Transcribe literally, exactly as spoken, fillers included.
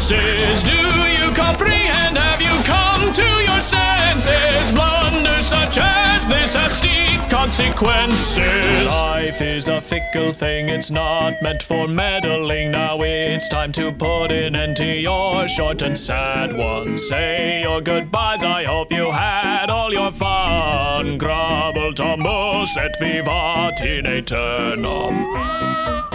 consequences. Do you comprehend? Have you come to your senses? Blunders such as this have steep consequences. Life is a fickle thing, it's not meant for meddling. Now it's time to put an end to your short and sad one. Say your goodbyes, I hope you had all your fun. Grumble, tumble, set vivat in aeternum.